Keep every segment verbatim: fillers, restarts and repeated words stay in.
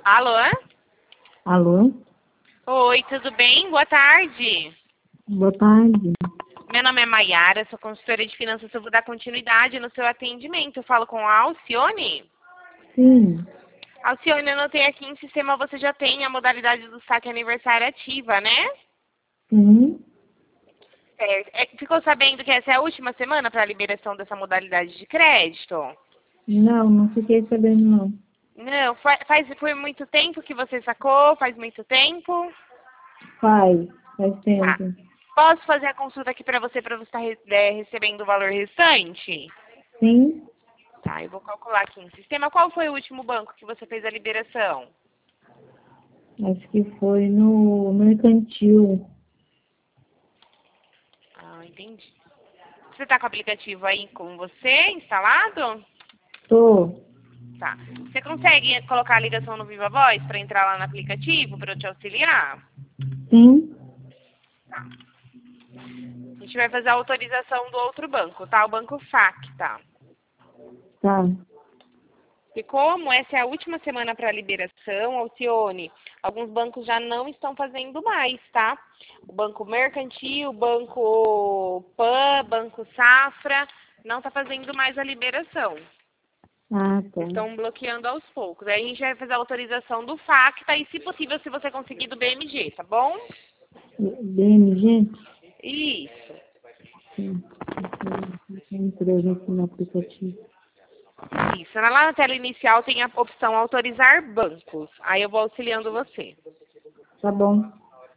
Alô? Alô? Oi, tudo bem? Boa tarde. Boa tarde. Meu nome é Maiara, sou consultora de finanças. Eu vou dar continuidade no seu atendimento. Eu falo com a Alcione? Sim, Alcione, eu notei aqui em sistema, você já tem a modalidade do saque aniversário ativa, né? sim. Certo. É, ficou sabendo que essa é a última semana para a liberação dessa modalidade de crédito? Não, não fiquei sabendo não. Não, fa- faz por muito tempo que você sacou? Faz muito tempo? Faz, faz Tá. tempo. Posso fazer a consulta aqui para você, para você estar re- é, recebendo o valor restante? Sim, Tá, eu vou calcular aqui em sistema. Qual foi o último banco que você fez a liberação? acho que foi no mercantil. Ah, entendi. Você tá com o aplicativo aí com você instalado? Tô, Tá. Você consegue colocar a ligação no Viva Voz para entrar lá no aplicativo para eu te auxiliar? sim, A gente vai fazer a autorização do outro banco, tá? O banco Facta. tá. E como essa é a última semana para liberação, Alcione, alguns bancos já não estão fazendo mais, tá? O Banco Mercantil, o Banco Pan, Banco Safra, não está fazendo mais a liberação. Ah, tá. Estão bloqueando aos poucos. Aí a gente vai fazer a autorização do Facta e, se possível, se você conseguir, do B M G, tá bom? B M G? Isso. Sim. Tô entrando aqui no aplicativo. Isso. Lá na tela inicial tem a opção autorizar bancos. Aí eu vou auxiliando você. Tá bom.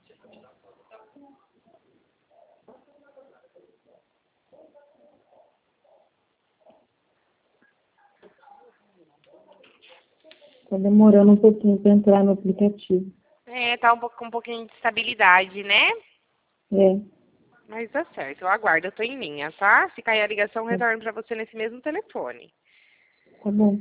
Tá demorando um pouquinho para entrar no aplicativo. É, tá um pouco, com um pouquinho de estabilidade, né? É, Mas tá certo, eu aguardo, eu tô em linha, tá? Se cair a ligação, eu retorno pra você nesse mesmo telefone. tá bom.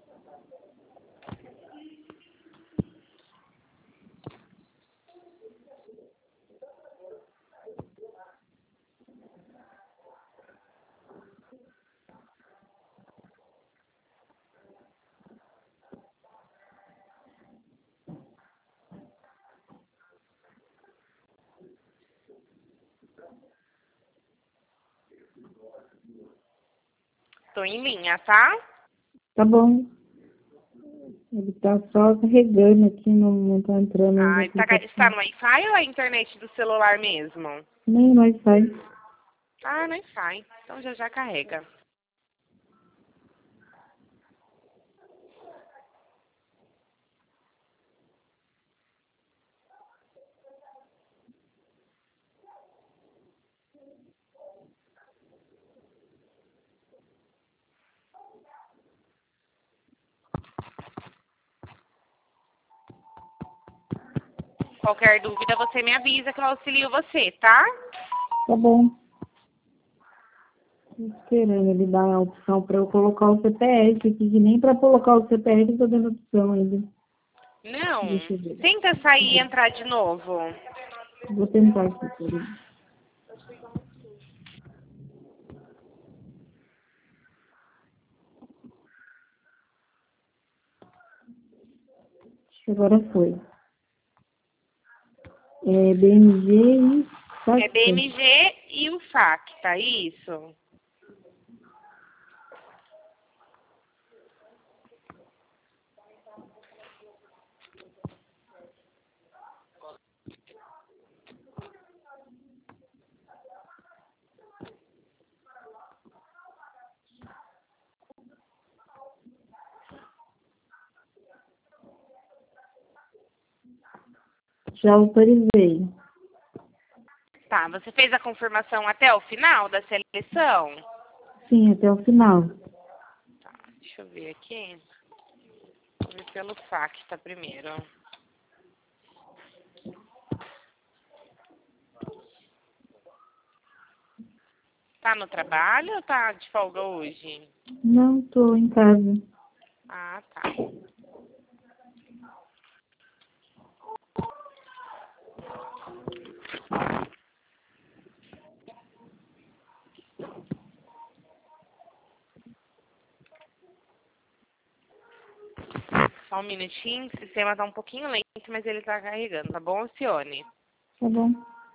Tô em linha, tá? Tá bom. Ele tá só carregando aqui, não, não tá entrando no Ah, tá, está aplicativo. no Wi-Fi ou é a internet do celular mesmo? Nem mais faz. Ah, não sai. Então já já carrega. Qualquer dúvida, você me avisa que eu auxilio você, tá? Tá bom. Tô esperando ele dar a opção para eu colocar o C P F aqui, que nem para colocar o C P F eu tô dando opção ainda. Não. Deixa eu ver. Tenta sair e entrar de novo. Vou tentar aqui, peraí. Acho que agora foi. É B M G e É B Facta. M G e o Facta, isso. Já autorizei. Tá, você fez a confirmação até o final da seleção? Sim, até o final. Tá, deixa eu ver aqui. Vou ver pelo Facta primeiro. Tá no trabalho ou tá de folga hoje? Não, tô em casa. Ah, tá. Só um minutinho, o sistema tá um pouquinho lento, mas ele tá carregando, tá bom, Alcione? Tá bom.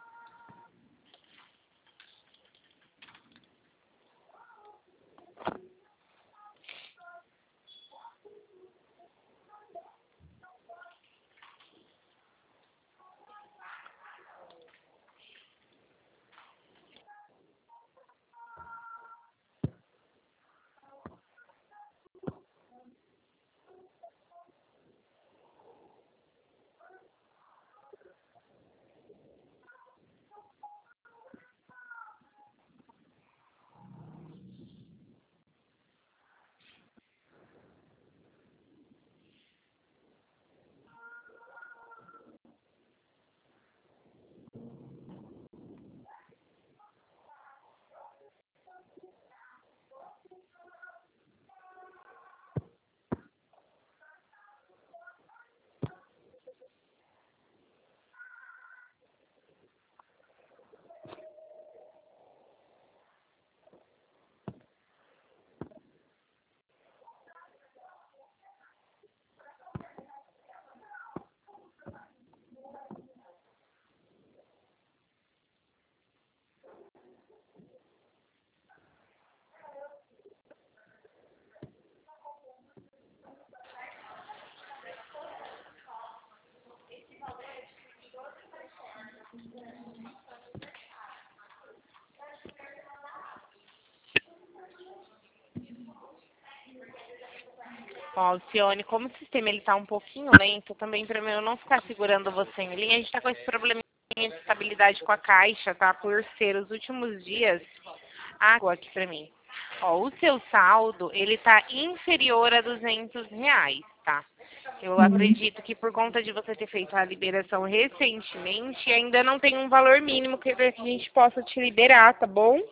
Ó, Alcione, como o sistema ele tá um pouquinho lento, também para eu não ficar segurando você em linha, a gente tá com esse probleminha de estabilidade com a caixa, tá? Por ser os últimos dias, água aqui para mim. Ó, o seu saldo, ele tá inferior a duzentos reais, tá? Eu Uhum. acredito que por conta de você ter feito a liberação recentemente, ainda não tem um valor mínimo que a gente possa te liberar, tá bom?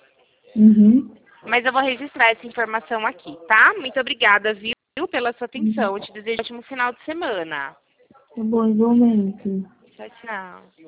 Uhum. Mas eu vou registrar essa informação aqui, tá? Muito obrigada, viu, pela sua Uhum. atenção. Eu te desejo um ótimo final de semana. Tá bom, igualmente. Tchau, tchau.